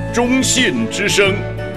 中信之声。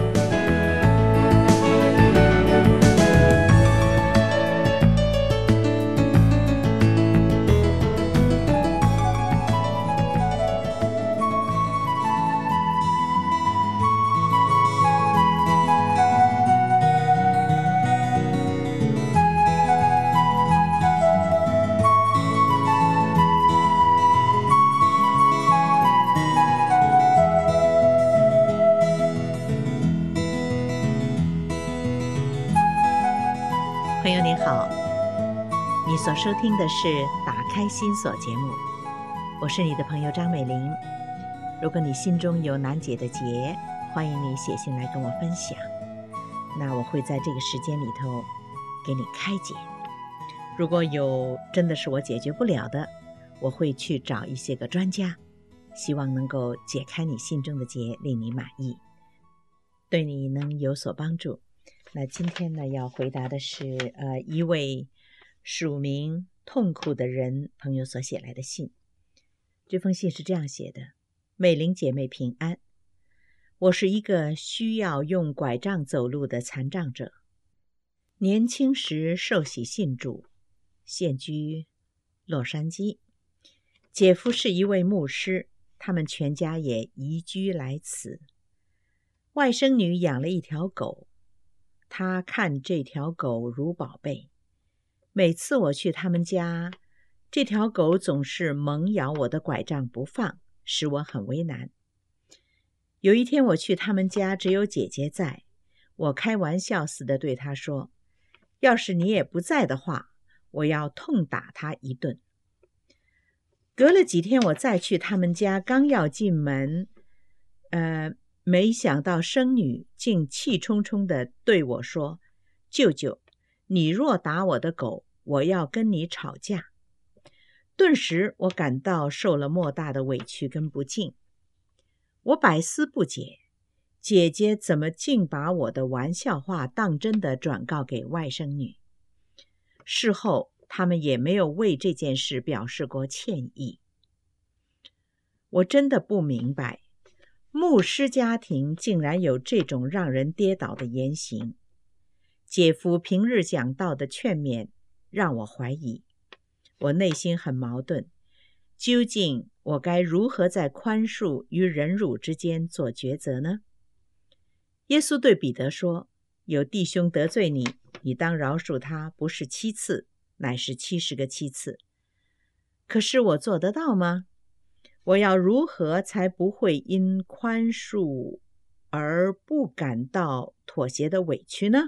朋友您好，你所收听的是打开心锁节目，我是你的朋友张美玲。如果你心中有难解的结，欢迎你写信来跟我分享，那我会在这个时间里头给你开解。如果有真的是我解决不了的，我会去找一些个专家，希望能够解开你心中的结，令你满意，对你能有所帮助。那今天呢，要回答的是一位署名痛苦的人朋友所写来的信。这封信是这样写的：美玲姐妹平安，我是一个需要用拐杖走路的残障者，年轻时受洗信主，现居洛杉矶。姐夫是一位牧师，他们全家也移居来此。外甥女养了一条狗，他看这条狗如宝贝，每次我去他们家，这条狗总是猛咬我的拐杖不放，使我很为难。有一天我去他们家，只有姐姐在，我开玩笑似的对她说，要是你也不在的话，我要痛打她一顿。隔了几天我再去他们家，刚要进门，没想到甥女竟气冲冲地对我说，舅舅，你若打我的狗，我要跟你吵架。顿时我感到受了莫大的委屈跟不敬。我百思不解，姐姐怎么竟把我的玩笑话当真的转告给外甥女？事后他们也没有为这件事表示过歉意。我真的不明白，牧师家庭竟然有这种让人跌倒的言行。姐夫平日讲道的劝勉让我怀疑，我内心很矛盾，究竟我该如何在宽恕与忍辱之间做抉择呢？耶稣对彼得说，有弟兄得罪你，你当饶恕他，不是7次，乃是70个7次。可是我做得到吗？我要如何才不会因宽恕而不感到妥协的委屈呢？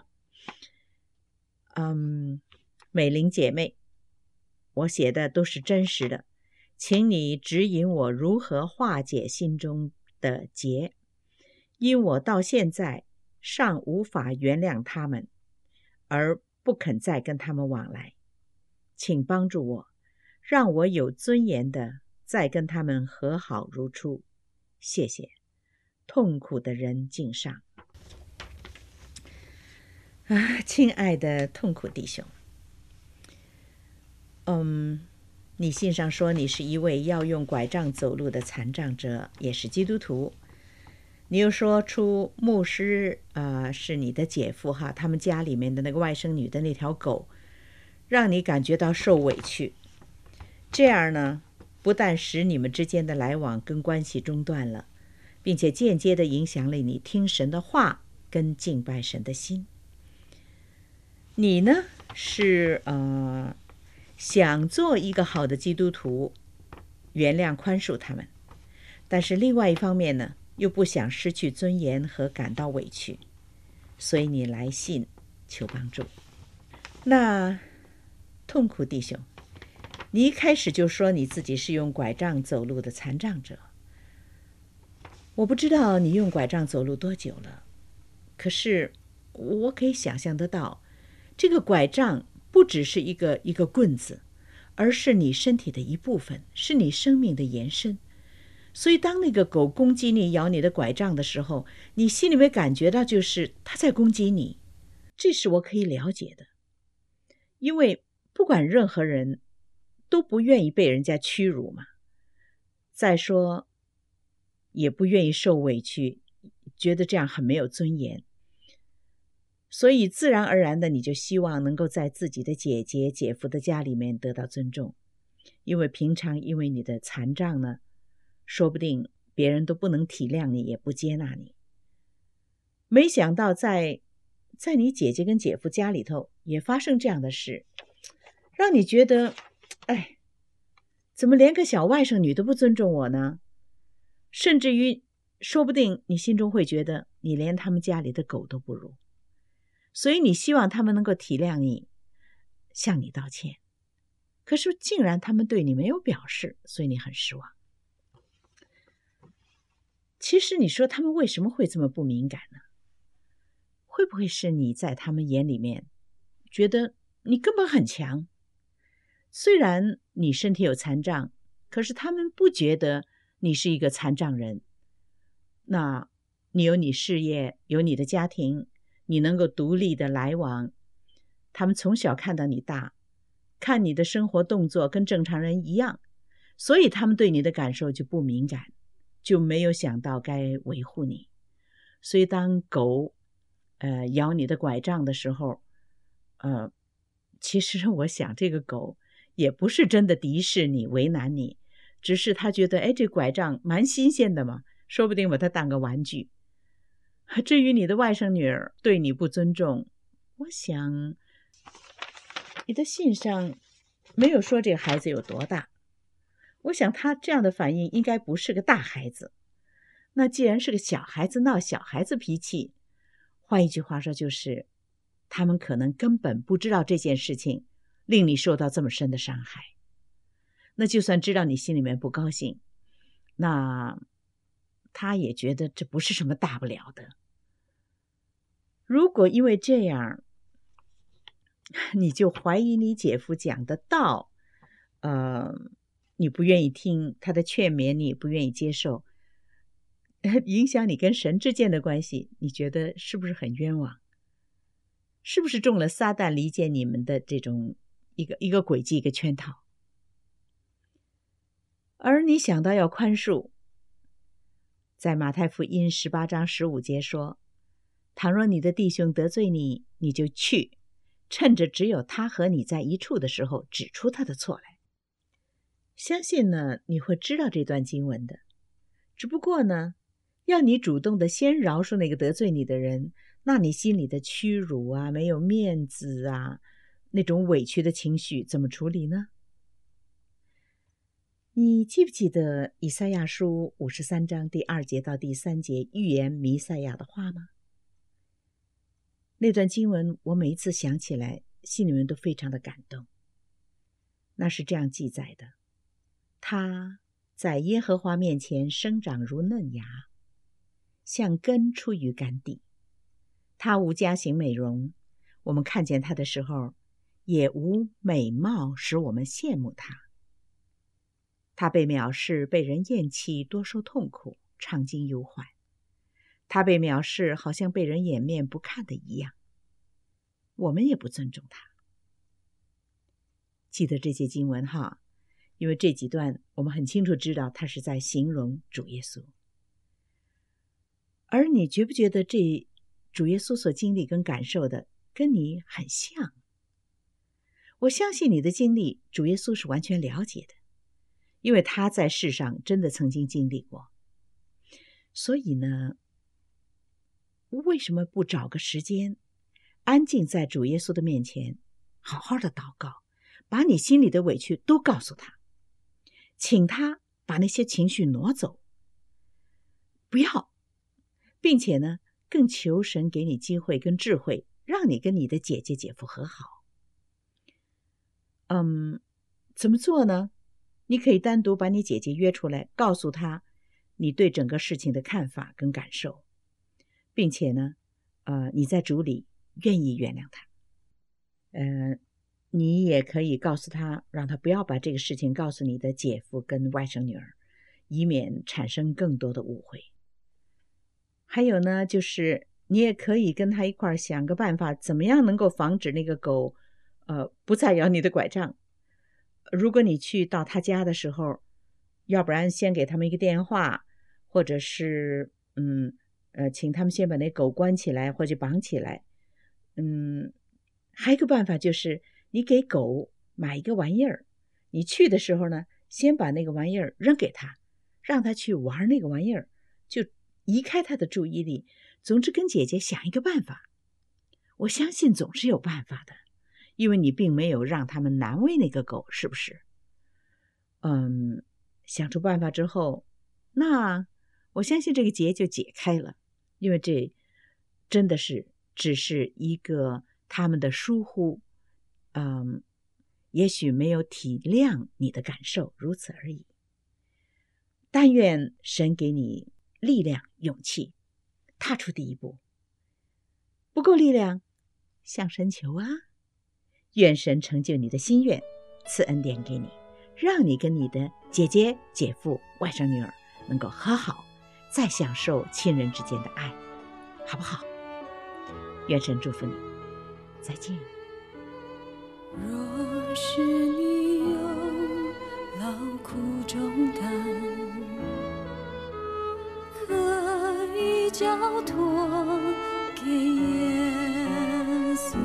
美玲姐妹，我写的都是真实的，请你指引我如何化解心中的结，因我到现在尚无法原谅他们，而不肯再跟他们往来。请帮助我，让我有尊严的再跟他们和好如初。谢谢。痛苦的人敬上。亲爱的痛苦弟兄，你信上说你是一位要用拐杖走路的残障者，也是基督徒。你又说出牧师是你的姐夫哈，他们家里面的那个外甥女的那条狗让你感觉到受委屈，这样呢不但使你们之间的来往跟关系中断了，并且间接的影响了你听神的话跟敬拜神的心。你呢是想做一个好的基督徒，原谅宽恕他们，但是另外一方面呢又不想失去尊严和感到委屈，所以你来信求帮助。那痛苦弟兄，你一开始就说你自己是用拐杖走路的残障者，我不知道你用拐杖走路多久了，可是我可以想象得到，这个拐杖不只是一个棍子，而是你身体的一部分，是你生命的延伸。所以当那个狗攻击你咬你的拐杖的时候，你心里面感觉到就是它在攻击你，这是我可以了解的。因为不管任何人都不愿意被人家屈辱嘛，再说也不愿意受委屈， 觉得这样很没有尊严，所以自然而然的你就希望能够在自己的姐姐姐夫的家里面得到尊重，因为平常因为你的残障呢，说不定别人都不能体谅你，也不接纳你。没想到在你姐姐跟姐夫家里头也发生这样的事，让你觉得哎，怎么连个小外甥女都不尊重我呢？甚至于说不定你心中会觉得你连他们家里的狗都不如，所以你希望他们能够体谅你，向你道歉。可是竟然他们对你没有表示，所以你很失望。其实你说他们为什么会这么不敏感呢？会不会是你在他们眼里面觉得你根本很强？虽然你身体有残障，可是他们不觉得你是一个残障人。那你有你事业，有你的家庭，你能够独立的来往，他们从小看到你大，看你的生活动作跟正常人一样，所以他们对你的感受就不敏感，就没有想到该维护你。所以当狗咬你的拐杖的时候，其实我想这个狗也不是真的敌视你，为难你，只是他觉得这拐杖蛮新鲜的嘛，说不定把它当个玩具。至于你的外甥女儿对你不尊重，我想你的信上没有说这个孩子有多大，我想他这样的反应应该不是个大孩子。那既然是个小孩子闹小孩子脾气，换一句话说就是他们可能根本不知道这件事情令你受到这么深的伤害。那就算知道你心里面不高兴，那他也觉得这不是什么大不了的。如果因为这样你就怀疑你姐夫讲的道，你不愿意听他的劝勉，你也不愿意接受，影响你跟神之间的关系，你觉得是不是很冤枉？是不是中了撒旦离间你们的这种一个诡计，一个圈套？而你想到要宽恕，在马太福音18章15节说，倘若你的弟兄得罪你，你就去，趁着只有他和你在一处的时候，指出他的错来。相信呢，你会知道这段经文的，只不过呢，要你主动的先饶恕那个得罪你的人，那你心里的屈辱啊，没有面子啊，那种委屈的情绪怎么处理呢？你记不记得以赛亚书53章第2节到第3节预言弥赛亚的话吗？那段经文我每一次想起来，心里面都非常的感动。那是这样记载的：他在耶和华面前生长如嫩芽，像根出于干地。他无佳形美容，我们看见他的时候，也无美貌使我们羡慕他。他被藐视，被人厌弃，多受痛苦，常经忧患。他被藐视，好像被人掩面不看的一样。我们也不尊重他。记得这些经文哈，因为这几段我们很清楚知道他是在形容主耶稣。而你觉不觉得这主耶稣所经历跟感受的跟你很像？我相信你的经历主耶稣是完全了解的，因为他在世上真的曾经经历过。所以呢，为什么不找个时间安静在主耶稣的面前，好好的祷告，把你心里的委屈都告诉他，请他把那些情绪挪走，不要，并且呢，更求神给你机会跟智慧，让你跟你的姐姐姐夫和好。怎么做呢？你可以单独把你姐姐约出来，告诉她你对整个事情的看法跟感受，并且呢，你在主里愿意原谅她。你也可以告诉她，让她不要把这个事情告诉你的姐夫跟外甥女儿，以免产生更多的误会。还有呢，就是你也可以跟她一块儿想个办法，怎么样能够防止那个狗不再咬你的拐杖。如果你去到他家的时候，要不然先给他们一个电话，或者是请他们先把那狗关起来或者绑起来。还有一个办法就是你给狗买一个玩意儿，你去的时候呢，先把那个玩意儿扔给他，让他去玩那个玩意儿，就移开他的注意力。总之跟姐姐想一个办法，我相信总是有办法的，因为你并没有让他们难为那个狗，是不是？想出办法之后，那我相信这个结就解开了，因为这真的是只是一个他们的疏忽，也许没有体谅你的感受，如此而已。但愿神给你力量、勇气，踏出第一步。不够力量，向神求啊！愿神成就你的心愿，赐恩典给你，让你跟你的姐姐、姐夫、外甥女儿能够和好，再享受亲人之间的爱，好不好？愿神祝福你，再见。 若是你有劳苦重担，可以交托给耶稣。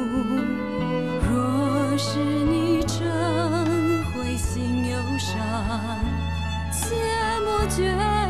若是你正灰心忧伤，切莫绝